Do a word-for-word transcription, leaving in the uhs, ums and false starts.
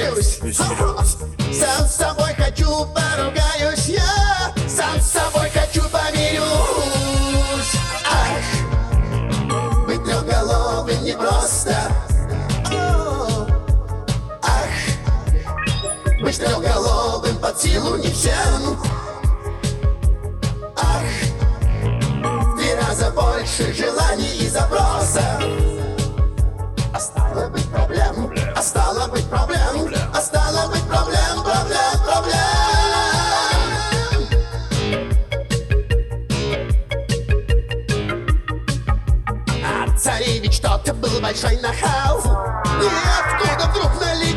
веселюсь. Сам с собой хочу, поругаюсь я. Сам с собой хочу, помирюсь. Ах, быть трехголовым непросто. Ах, быть трехголовым под силу не всем. Ах, в три раза больше желаний и запросов. А стало быть проблем, а стало быть проблем, а стало быть проблем, проблем, проблем. А царевич тот был большой нахал, и откуда вдруг налетел